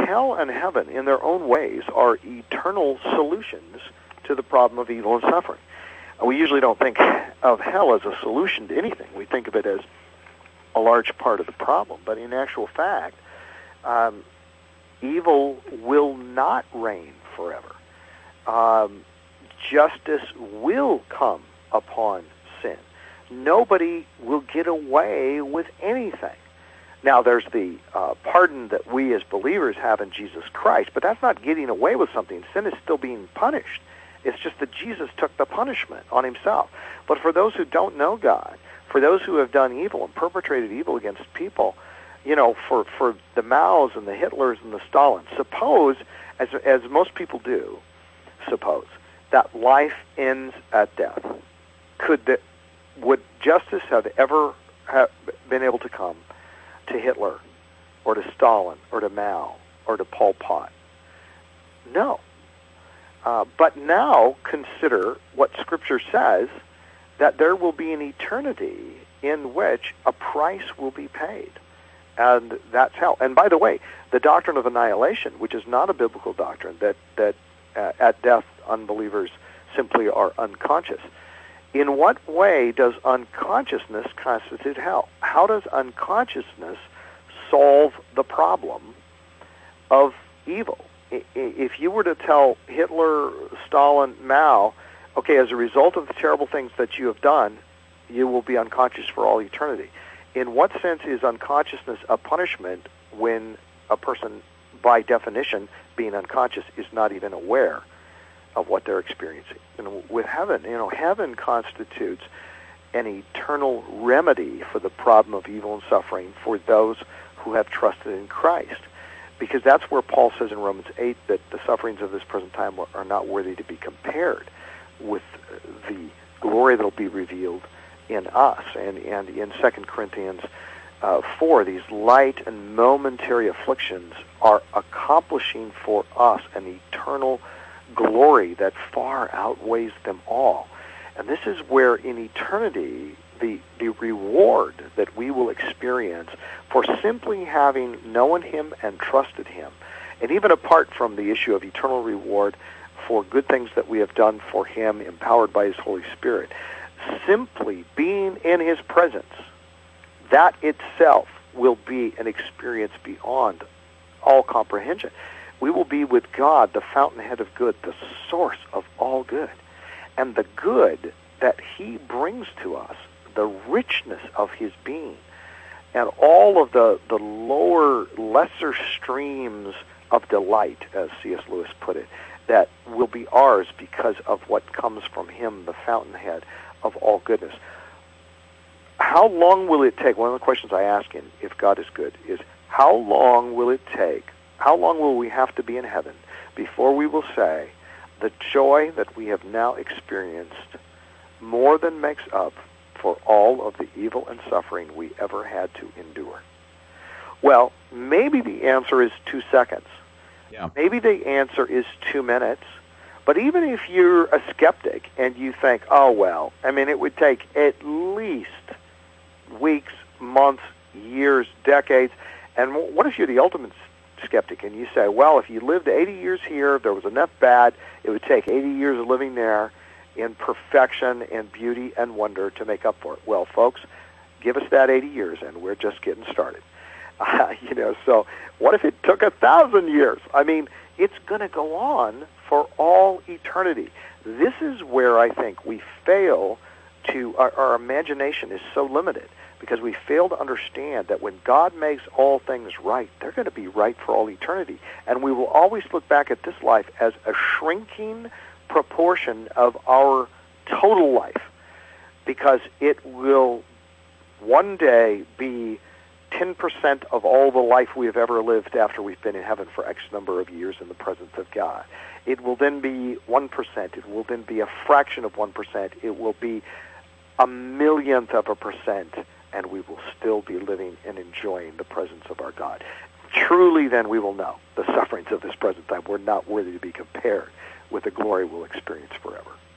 hell and heaven, in their own ways, are eternal solutions to the problem of evil and suffering. We usually don't think of hell as a solution to anything. We think of it as a large part of the problem. But in actual fact, evil will not reign forever. Justice will come upon sin. Nobody will get away with anything. Now, there's the pardon that we as believers have in Jesus Christ, but that's not getting away with something. Sin is still being punished. It's just that Jesus took the punishment on himself. But for those who don't know God, for those who have done evil and perpetrated evil against people, you know, for the Maos and the Hitlers and the Stalins, suppose, as most people do, suppose that life ends at death. Would justice have ever been able to come to Hitler or to Stalin or to Mao or to Pol Pot? No. But now consider what Scripture says, that there will be an eternity in which a price will be paid. And that's hell. And by the way, the doctrine of annihilation, which is not a biblical doctrine, that at death unbelievers simply are unconscious. In what way does unconsciousness constitute hell? How does unconsciousness solve the problem of evil? If you were to tell Hitler, Stalin, Mao, okay, as a result of the terrible things that you have done, you will be unconscious for all eternity. In what sense is unconsciousness a punishment when a person, by definition, being unconscious, is not even aware of what they're experiencing? And with heaven, heaven constitutes an eternal remedy for the problem of evil and suffering for those who have trusted in Christ. Because that's where Paul says in Romans 8 that the sufferings of this present time are not worthy to be compared with the glory that will be revealed in us. And in 2 Corinthians 4, these light and momentary afflictions are accomplishing for us an eternal glory that far outweighs them all. And this is where in eternity the reward that we will experience for simply having known him and trusted him, and even apart from the issue of eternal reward for good things that we have done for him, empowered by his Holy Spirit, simply being in his presence, that itself will be an experience beyond all comprehension. We will be with God, the fountainhead of good, the source of all good. And the good that he brings to us, the richness of his being, and all of the lower, lesser streams of delight, as C.S. Lewis put it, that will be ours because of what comes from him, the fountainhead of all goodness. How long will it take? One of the questions I ask him, if God is good, is how long will it take, how long will we have to be in heaven before we will say the joy that we have now experienced more than makes up for all of the evil and suffering we ever had to endure? Well, maybe the answer is 2 seconds. Yeah. Maybe the answer is 2 minutes. But even if you're a skeptic and you think, oh, well, I mean, it would take at least weeks, months, years, decades. And what if you're the ultimate skeptic and you say, well, if you lived 80 years here, if there was enough bad, it would take 80 years of living there in perfection and beauty and wonder to make up for it. Well, folks, give us that 80 years and we're just getting started. So what if it took 1,000 years? I mean, it's going to go on for all eternity. This is where I think we fail to, our imagination is so limited, because we fail to understand that when God makes all things right, they're going to be right for all eternity. And we will always look back at this life as a shrinking proportion of our total life, because it will one day be 10% of all the life we have ever lived after we've been in heaven for X number of years in the presence of God. It will then be 1%. It will then be a fraction of 1%. It will be a millionth of a percent, and we will still be living and enjoying the presence of our God. Truly, then, we will know the sufferings of this present time were not worthy to be compared with the glory we'll experience forever.